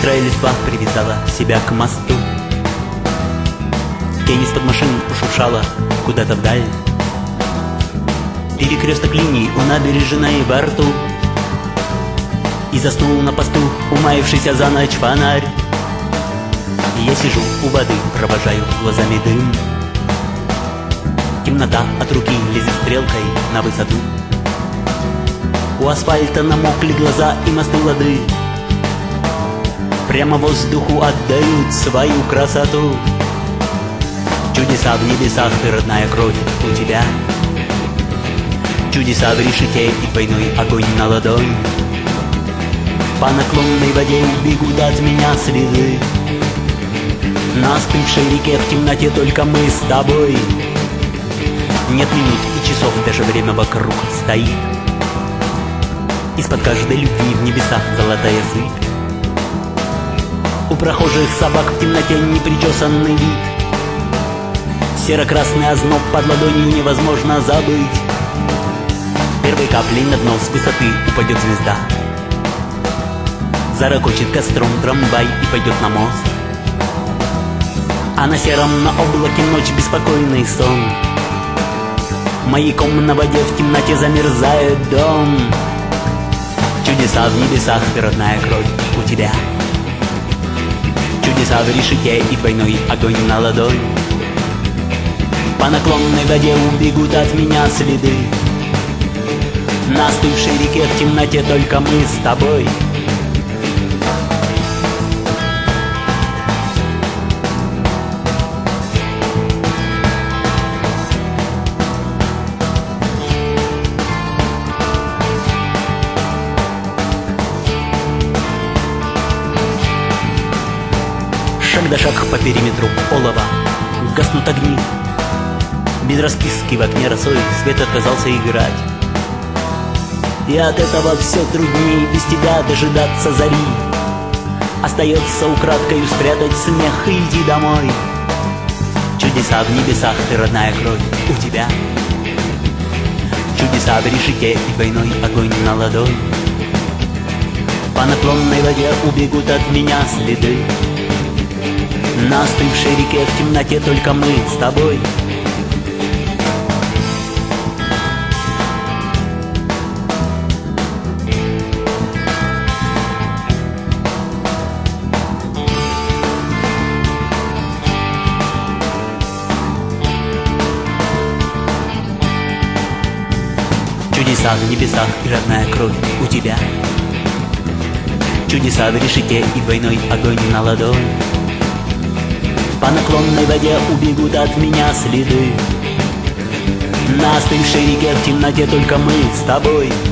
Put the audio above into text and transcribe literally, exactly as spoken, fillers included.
Свежая листва привязала себя к мосту. Тень из-под машин ушуршала куда-то вдаль. Перекресток линий у набережной во рту. И заснул на посту умаившийся за ночь фонарь. И я сижу у воды, провожаю глазами дым. Темнота от руки лезет стрелкой на высоту. У асфальта намокли глаза и мосты лады. Прямо воздуху отдают свою красоту. Чудеса в небесах, ты родная кровь у тебя. Чудеса в решете и двойной огонь на ладонь. По наклонной воде бегут от меня следы. На остывшей реке в темноте только мы с тобой. Нет минут и часов, даже время вокруг стоит. Из-под каждой любви в небесах золотая сыпь. У прохожих собак в темноте непричесанный вид. Серо-красный озноб под ладонью невозможно забыть. Первой каплей на дно с высоты упадет звезда. Зарокочет костром трамвай и пойдет на мост. А на сером на облаке ночь беспокойный сон. Маяком на воде в темноте замерзает дом. Чудеса в небесах, ты родная кровь у тебя. Чудеса в решете и двойной огонь на ладонь. По наклонной воде убегут от меня следы. На остывшей реке в темноте только мы с тобой. Шаг да шаг по периметру олова. Гаснут огни. Без расписки в окне росой свет отказался играть. И от этого все труднее без тебя дожидаться зари. Остается украдкою спрятать смех и идти домой. Чудеса в небесах, ты родная кровь у тебя. Чудеса в решете и двойной огонь на ладонь. По наклонной воде убегут от меня следы. На остывшей реке в темноте только мы с тобой. Чудеса в небесах и родная кровь у тебя. Чудеса в решете и двойной огонь на ладонь. По наклонной воде убегут от меня следы. На остывшей реке в темноте только мы с тобой.